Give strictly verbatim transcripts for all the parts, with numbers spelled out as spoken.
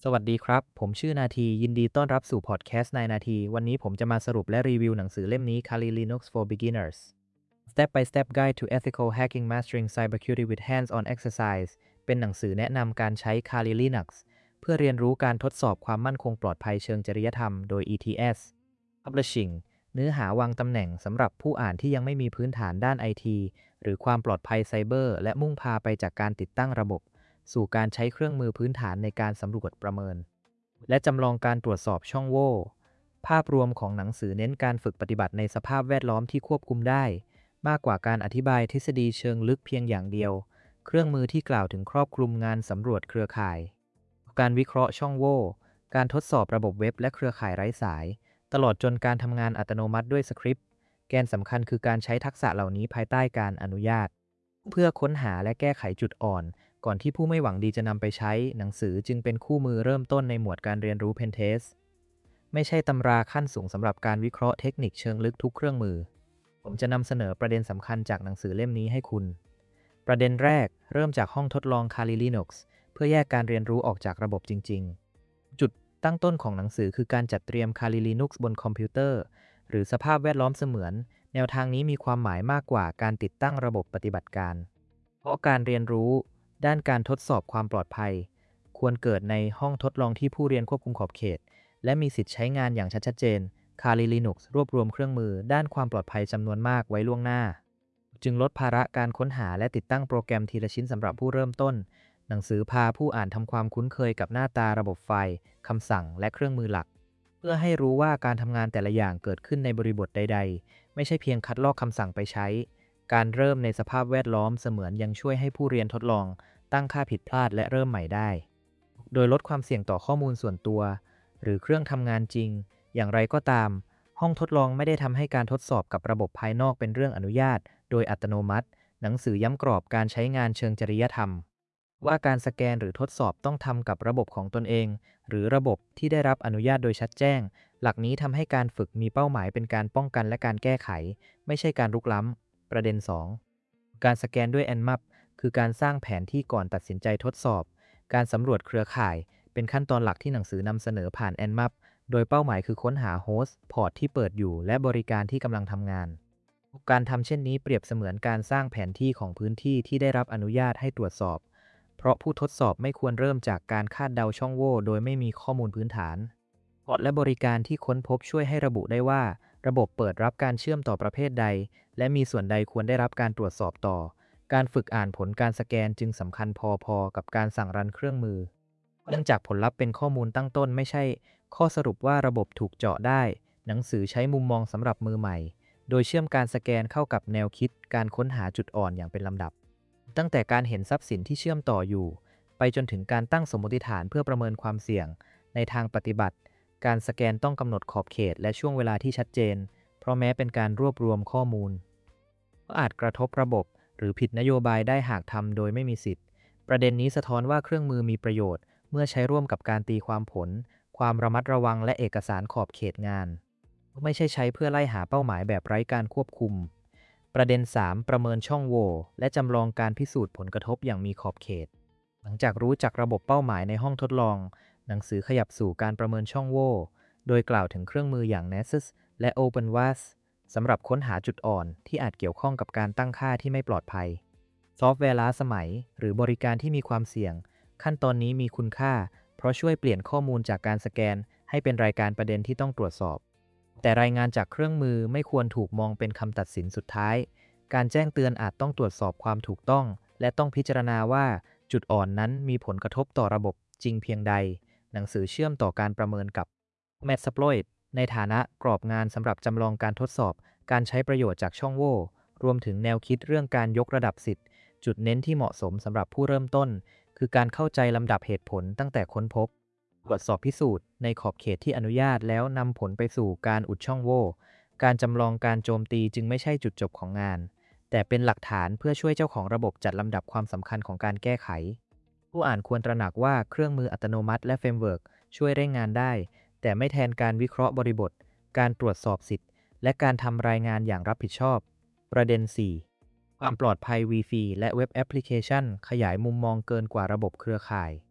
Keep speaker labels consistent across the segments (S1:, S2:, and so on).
S1: สวัสดีครับ ผมชื่อนาทียินดีต้อนรับสู่พอดแคสต์นายนาทีวันนี้ผมจะมาสรุปและรีวิวหนังสือเล่มนี้ Kali Linux for Beginners Step by Step Guide to Ethical Hacking Mastering Cybersecurity with Hands-on Exercise เป็นหนังสือแนะนำการใช้ Kali Linux เพื่อเรียนรู้การทดสอบความมั่นคงปลอดภัยเชิงจริยธรรมโดย อี ที เอส Publishing เนื้อหาวางตำแหน่งสำหรับผู้อ่านที่ยังไม่มีพื้นฐานด้าน ไอ ที หรือความปลอดภัยไซเบอร์และมุ่งพาไปจากการติดตั้งระบบ สู่การใช้เครื่องมือพื้นฐานในการสำรวจประเมินและจำลองการตรวจสอบช่องโหว่ภาพรวมของหนังสือเน้นการฝึกปฏิบัติในสภาพแวดล้อมที่ควบคุมได้มากกว่าการอธิบายทฤษฎีเชิงลึกเพียงอย่างเดียวเครื่องมือที่กล่าวถึงครอบคลุมงานสำรวจเครือข่ายการวิเคราะห์ช่องโหว่การทดสอบระบบเว็บและเครือข่ายไร้สายตลอดจนการทำงานอัตโนมัติด้วยสคริปต์แกนสำคัญคือการใช้ทักษะเหล่านี้ภายใต้การอนุญาตเพื่อค้นหาและแก้ไขจุดอ่อนก่อนที่ผู้ไม่หวังดีจะนำไปใช้หนังสือจึงเป็นคู่มือเริ่มต้นในหมวดการเรียนรู้ Pen Test ไม่ใช่ตำราขั้นสูงสำหรับการวิเคราะห์เทคนิคเชิงลึกทุกเครื่องมือผมจะนำเสนอประเด็นสำคัญจากหนังสือเล่มนี้ให้คุณประเด็นแรกเริ่มจากห้องทดลอง Kali Linux เพื่อแยกการเรียนรู้ออกจากระบบจริงๆจุดตั้งต้นของหนังสือคือการจัดเตรียม Kali Linux บนคอมพิวเตอร์หรือสภาพแวดล้อมเสมือนแนวทางนี้มีความหมายมากกว่าการติดตั้งระบบปฏิบัติการเพราะการเรียนรู้ด้านการทดสอบความปลอดภัยควรเกิดในห้องทดลองที่ผู้เรียนควบคุมขอบเขตและมีสิทธิ์ใช้งานอย่างชัดเจน Kali Linux รวบรวมเครื่องมือด้านความปลอดภัยจำนวนมากไว้ล่วงหน้าจึงลดภาระการค้นหาและติดตั้งโปรแกรมทีละชิ้นสำหรับผู้เริ่มต้นหนังสือพาผู้อ่านทำความคุ้นเคยกับหน้าตาระบบไฟล์คำสั่งและเครื่องมือหลักเพื่อให้รู้ว่าการทำงานแต่ละอย่างเกิดขึ้นในบริบทใดๆไม่ใช่เพียงคัดลอกคำสั่งไปใช้การเริ่มในสภาพแวดล้อมเสมือนยังช่วยให้ผู้เรียนทดลองตั้งค่าผิดพลาดและเริ่มใหม่ได้โดยลดความเสี่ยงต่อข้อมูลส่วนตัวหรือเครื่องทำงานจริงอย่างไรก็ตามห้องทดลองไม่ได้ทำให้การทดสอบกับระบบภายนอกเป็นเรื่องอนุญาตโดยอัตโนมัติหนังสือย้ำกรอบการใช้งานเชิงจริยธรรมว่าการสแกนหรือทดสอบต้องทำกับระบบของตนเองหรือระบบที่ได้รับอนุญาตโดยชัดแจ้งหลักนี้ทำให้การฝึกมีเป้าหมายเป็นการป้องกันและการแก้ไขไม่ใช่การรุกล้ำประเด็น สอง การสแกนด้วย Nmap คือการสร้างแผนที่ก่อนตัดสินใจทดสอบการสำรวจเครือข่ายเป็นขั้นตอนหลักที่หนังสือนำเสนอผ่าน Nmap โดยเป้าหมายคือค้นหาโฮสต์พอร์ตที่เปิดอยู่และบริการที่กำลังทำงานการทำเช่นนี้เปรียบเสมือนการสร้างแผนที่ของพื้นที่ที่ได้รับอนุญาตให้ตรวจสอบเพราะผู้ทดสอบไม่ควรเริ่มจากการคาดเดาช่องโหว่โดยไม่มีข้อมูลพื้นฐานพอร์ตและบริการที่ค้นพบช่วยให้ระบุได้ว่าระบบเปิดรับการเชื่อมต่อประเภทใดและมีส่วนใดควรได้รับการตรวจสอบต่อการฝึกอ่านผลการสแกนจึงสำคัญพอๆกับการสั่งรันเครื่องมือเนื่องจากผลลัพธ์เป็นข้อมูลตั้งต้นไม่ใช่ข้อสรุปว่าระบบถูกเจาะได้หนังสือใช้มุมมองสำหรับมือใหม่โดยเชื่อมการสแกนเข้ากับแนวคิดการค้นหาจุดอ่อนอย่างเป็นลำดับตั้งแต่การเห็นทรัพย์สินที่เชื่อมต่ออยู่ไปจนถึงการตั้งสมมติฐานเพื่อประเมินความเสี่ยงในทางปฏิบัติการสแกนต้องกำหนดขอบเขตและช่วงเวลาที่ชัดเจนเพราะแม้เป็นการรวบรวมข้อมูลก็อาจกระทบระบบหรือผิดนโยบายได้หากทำโดยไม่มีสิทธิ์ประเด็นนี้สะท้อนว่าเครื่องมือมีประโยชน์เมื่อใช้ร่วมกับการตีความผลความระมัดระวังและเอกสารขอบเขตงานไม่ใช่ใช้เพื่อไล่หาเป้าหมายแบบไร้การควบคุมประเด็น สาม ประเมินช่องโหว่และจำลองการพิสูจน์ผลกระทบอย่างมีขอบเขตหลังจากรู้จักระบบเป้าหมายในห้องทดลองหนังสือขยับสู่การประเมินช่องโหว่โดยกล่าวถึงเครื่องมืออย่าง Nessus และ OpenWAS สำหรับค้นหาจุดอ่อนที่อาจเกี่ยวข้องกับการตั้งค่าที่ไม่ปลอดภัยซอฟต์แวร์ล้าสมัยหรือบริการที่มีความเสี่ยงขั้นตอนนี้มีคุณค่าเพราะช่วยเปลี่ยนข้อมูลจากการสแกนให้เป็นรายการประเด็นที่ต้องตรวจสอบแต่รายงานจากเครื่องมือไม่ควรถูกมองเป็นคำตัดสินสุดท้ายการแจ้งเตือนอาจต้องตรวจสอบความถูกต้องและต้องพิจารณาว่าจุดอ่อนนั้นมีผลกระทบต่อระบบจริงเพียงใดหนังสือเชื่อมต่อการประเมินกับ Metasploit ในฐานะกรอบงานสำหรับจำลองการทดสอบการใช้ประโยชน์จากช่องโหว่รวมถึงแนวคิดเรื่องการยกระดับสิทธิ์จุดเน้นที่เหมาะสมสำหรับผู้เริ่มต้นคือการเข้าใจลำดับเหตุผลตั้งแต่ค้นพบตรวจสอบพิสูจน์ในขอบเขตที่อนุญาตแล้วนำผลไปสู่การอุดช่องโหว่การจำลองการโจมตีจึงไม่ใช่จุดจบของงานแต่เป็นหลักฐานเพื่อช่วยเจ้าของระบบจัดลำดับความสำคัญของการแก้ไขผู้อ่านควรตระหนักว่าเครื่องมืออัตโนมัติและเฟรมเวิร์กช่วยเร่งงานได้แต่ไม่แทนการวิเคราะห์บริบทการตรวจสอบสิทธิ์และการทำรายงานอย่างรับผิดชอบประเด็น สี่ ความปลอดภัย Wi-Fi และเว็บแอปพลิเคชันขยายมุมมองเกินกว่าระบบเครือข่าย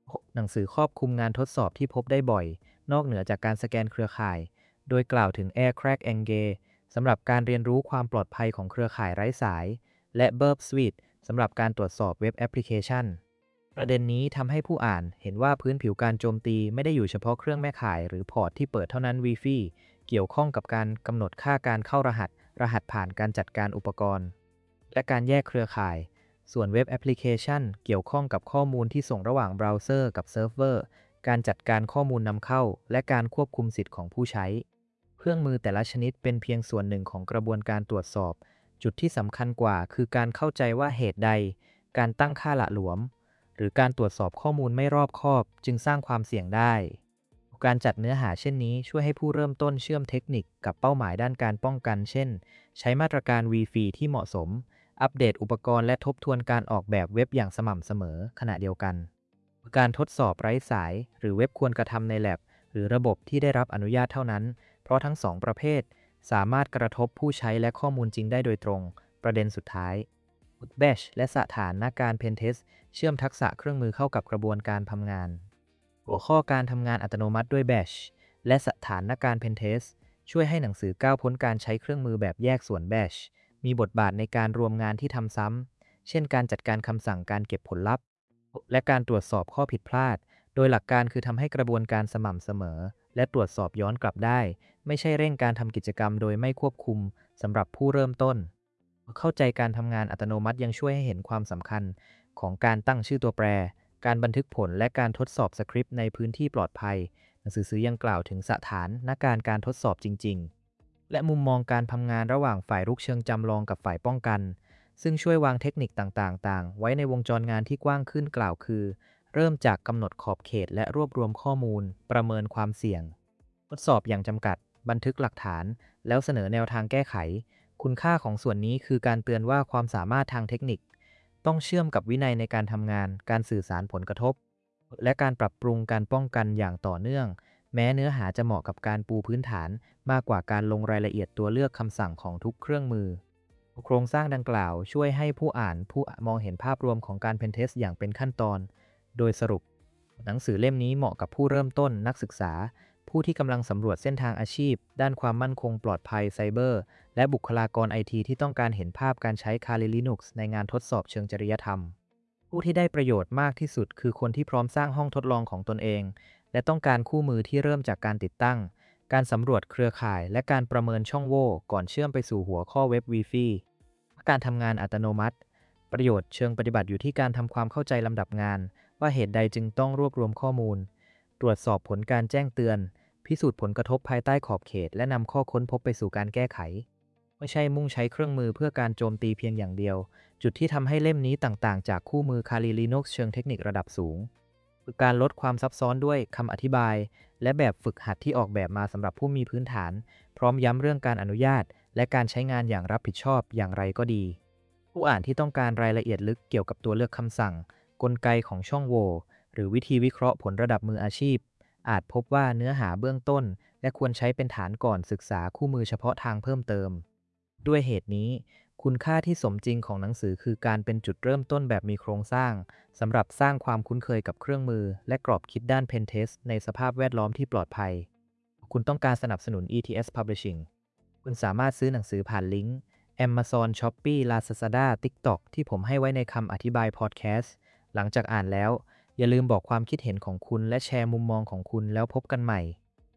S1: หนังสือครอบคลุมงานทดสอบที่พบได้บ่อย นอกเหนือจากการสแกนเครือข่าย โดยกล่าวถึง Aircrack Engage สำหรับการเรียนรู้ความปลอดภัยของเครือข่ายไร้สาย และ Burp Suite สำหรับการตรวจสอบเว็บแอปพลิเคชัน ประเด็นนี้ทำให้ผู้อ่านเห็นว่าพื้นผิวการโจมตีไม่ได้อยู่เฉพาะเครื่องแม่ข่ายหรือพอร์ตที่เปิดเท่านั้น Wi-Fi เกี่ยวข้องกับการกำหนดค่าการเข้ารหัส รหัสผ่านการจัดการอุปกรณ์ และการแยกเครือข่าย ส่วนเว็บแอปพลิเคชันเกี่ยวข้องกับข้อมูลที่ส่งระหว่างเบราว์เซอร์กับเซิร์ฟเวอร์ การจัดการข้อมูลนำเข้า และการควบคุมสิทธิ์ของผู้ใช้ เครื่องมือแต่ละชนิดเป็นเพียงส่วนหนึ่งของกระบวนการตรวจสอบ จุดที่สำคัญกว่าคือการเข้าใจว่าเหตุใด การตั้งค่าหละหลวม หรือการตรวจสอบข้อมูลไม่รอบคอบจึงสร้างความเสี่ยงได้ การจัดเนื้อหาเช่นนี้ช่วยให้ผู้เริ่มต้นเชื่อมเทคนิคกับเป้าหมายด้านการป้องกัน เช่น ใช้มาตรการ Wi-Fi ที่เหมาะสม อัปเดตอุปกรณ์และทบทวนการออกแบบเว็บอย่างสม่ำเสมอขณะเดียวกัน การทดสอบไร้สายหรือเว็บควรกระทำใน Lab หรือระบบที่ได้รับอนุญาตเท่านั้น เพราะทั้งสองประเภทสามารถกระทบผู้ใช้และข้อมูลจริงได้โดยตรง ประเด็นสุดท้าย Bash และสถานการ Pentest เชื่อมทักษะเครื่องมือเข้ากับกระบวนการทำงาน หัวข้อการทำงานอัตโนมัติด้วย Bash และสถานการ Pentest ช่วยให้หนังสือก้าวพ้นการใช้เครื่องมือแบบแยกส่วน Bash มีบทบาทในการรวมงานที่ทำซ้ำ เช่นการจัดการคำสั่งการเก็บผลลัพธ์ และการตรวจสอบข้อผิดพลาด โดยหลักการคือทำให้กระบวนการสม่ำเสมอ และตรวจสอบย้อนกลับได้ ไม่ใช่เร่งการทำกิจกรรมโดยไม่ควบคุมสำหรับผู้เริ่มต้น เข้าใจการทำงานอัตโนมัติยังช่วยให้เห็นความสำคัญของการตั้งชื่อตัวแปร การบันทึกผลและการทดสอบสคริปต์ในพื้นที่ปลอดภัย หนังสือซื้อยังกล่าวถึงสถานการณ์การทดสอบจริงๆ และมุมมองการทำงานระหว่างฝ่ายรุกเชิงจำลองกับฝ่ายป้องกัน ซึ่งช่วยวางเทคนิคต่างๆต่างไว้ในวงจรงานที่กว้างขึ้นกล่าวคือ เริ่มจากกำหนดขอบเขตและรวบรวมข้อมูล ประเมินความเสี่ยง ทดสอบอย่างจำกัด บันทึกหลักฐาน แล้วเสนอแนวทางแก้ไข คุณค่าของส่วนนี้คือการเตือนว่าความสามารถทางเทคนิค ต้องเชื่อมกับวินัยในการทำงาน การสื่อสารผลกระทบ และการปรับปรุงการป้องกันอย่างต่อเนื่อง แม้เนื้อหาจะเหมาะกับการปูพื้นฐานมากกว่าการลงรายละเอียดตัวเลือกคำสั่งของทุกเครื่องมือ โครงสร้างดังกล่าวช่วยให้ผู้อ่านผู้มองเห็นภาพรวมของการเพนเทสอย่างเป็นขั้นตอน โดยสรุป หนังสือเล่มนี้เหมาะกับผู้เริ่มต้นนักศึกษา ผู้ที่กำลังสำรวจเส้นทางอาชีพ ด้านความมั่นคงปลอดภัยไซเบอร์ และบุคลากรไอทีที่ต้องการเห็นภาพการใช้ Kali Linux ในงานทดสอบเชิงจริยธรรม ผู้ที่ได้ประโยชน์มากที่สุดคือคนที่พร้อมสร้างห้องทดลองของตนเอง และต้องการคู่มือที่เริ่มจากการติดตั้ง การสำรวจเครือข่าย และการประเมินช่องโหว่ก่อนเชื่อมไปสู่หัวข้อเว็บ Wi-Fi การทำงานอัตโนมัติ ประโยชน์เชิงปฏิบัติอยู่ที่การทำความเข้าใจลำดับงาน ว่าเหตุใดจึงต้องรวบรวมข้อมูล ตรวจสอบผลการแจ้งเตือน พิสูจน์ผลกระทบภายใต้ขอบเขต และนำข้อค้นพบไปสู่การแก้ไข ไม่ใช่มุ่งใช้เครื่องมือเพื่อการโจมตีเพียงอย่างเดียว จุดที่ทำให้เล่มนี้ต่างๆจากคู่มือ Kali Linux เชิงเทคนิคระดับสูง คือการลดความซับซ้อนด้วยคำอธิบาย และแบบฝึกหัดที่ออกแบบมาสำหรับผู้มีพื้นฐาน พร้อมย้ำเรื่องการอนุญาต และการใช้งานอย่างรับผิดชอบอย่างไรก็ดี ผู้อ่านที่ต้องการรายละเอียดลึกเกี่ยวกับตัวเลือกคำสั่ง กลไกของช่องโหว่หรือวิธีวิเคราะห์ผลระดับมืออาชีพ อาจพบว่าเนื้อหาเบื้องต้น และควรใช้เป็นฐานก่อนศึกษาคู่มือเฉพาะทางเพิ่มเติม ด้วยเหตุนี้ คุณค่าที่สมจริงของหนังสือคือการเป็นจุดเริ่มต้นแบบมีโครงสร้างสำหรับสร้างความคุ้นเคยกับเครื่องมือ และกรอบคิดด้าน Pen Test ในสภาพแวดล้อมที่ปลอดภัย คุณต้องการสนับสนุน อี ที เอส Publishing คุณสามารถซื้อหนังสือผ่านลิงก์ Amazon Shopee Lazada TikTok ที่ผมให้ไว้ในคำอธิบายพอดแคสต์ หลังจากอ่านแล้ว อย่าลืมบอกความคิดเห็นของคุณและแชร์มุมมองของคุณแล้วพบกันใหม่